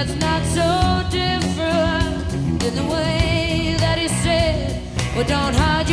that's not so different in the way that he said, well, don't hide